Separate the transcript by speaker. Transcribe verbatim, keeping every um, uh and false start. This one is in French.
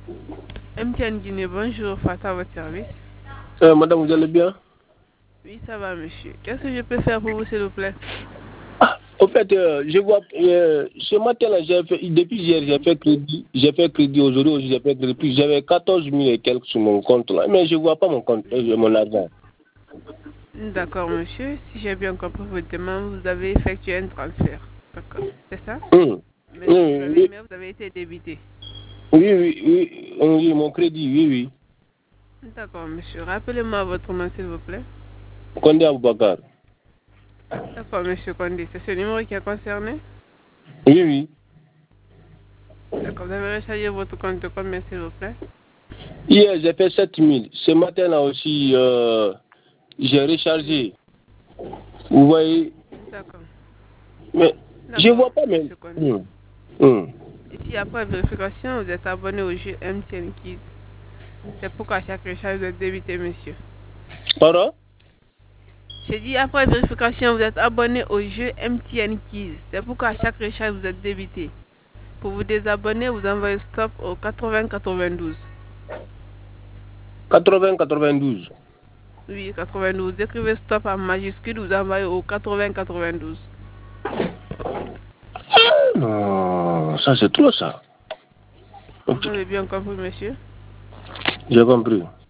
Speaker 1: M T N Guinée, bonjour, Fata, à votre service.
Speaker 2: Euh, madame, vous allez bien?
Speaker 1: Oui, ça va, monsieur. Qu'est-ce que je peux faire pour vous, s'il vous plaît?
Speaker 2: Ah, au fait, euh, je vois, euh, ce matin-là, j'ai fait, depuis hier, j'ai fait crédit, j'ai fait crédit aujourd'hui, j'ai fait crédit, puis j'avais quatorze mille et quelques sur mon compte, là, mais je ne vois pas mon compte, euh, mon argent.
Speaker 1: D'accord, monsieur. Si j'ai bien compris votre demande, vous avez effectué un transfert. D'accord, c'est ça?
Speaker 2: Hum.
Speaker 1: Mais, vous
Speaker 2: Hum,
Speaker 1: avez,
Speaker 2: oui,
Speaker 1: mais vous avez été débité.
Speaker 2: oui, oui, oui, oui, mon crédit, oui, oui.
Speaker 1: D'accord, monsieur. Rappelez-moi votre nom, s'il vous plaît.
Speaker 2: Condé Aboubakar.
Speaker 1: D'accord, monsieur Condé. C'est ce numéro qui est concerné?
Speaker 2: Oui, oui.
Speaker 1: D'accord, vous avez rechargé votre compte de combien, s'il vous plaît?
Speaker 2: Hier, j'ai fait sept mille. Ce matin-là aussi, euh, j'ai
Speaker 1: Oui.
Speaker 2: rechargé. Vous voyez,
Speaker 1: D'accord.
Speaker 2: mais je ne
Speaker 1: D'accord,
Speaker 2: vois pas même.
Speaker 1: monsieur Condé.
Speaker 2: Hum, hum.
Speaker 1: Ici, après vérification, vous êtes abonné au jeu M T N Kids. C'est pourquoi à chaque recharge, vous êtes débité, monsieur.
Speaker 2: Pardon?
Speaker 1: J'ai dit après vérification, vous êtes abonné au jeu M T N Kids. C'est pourquoi à chaque recharge, vous êtes débité. Pour vous désabonner, vous envoyez stop au quatre-vingts quatre-vingt-douze.
Speaker 2: quatre-vingts quatre-vingt-douze.
Speaker 1: Oui, quatre-vingt-douze. Écrivez stop en majuscule, vous envoyez au quatre-vingts quatre-vingt-douze.
Speaker 2: Non, ça c'est trop ça.
Speaker 1: Vous avez bien compris, monsieur?
Speaker 2: J'ai compris.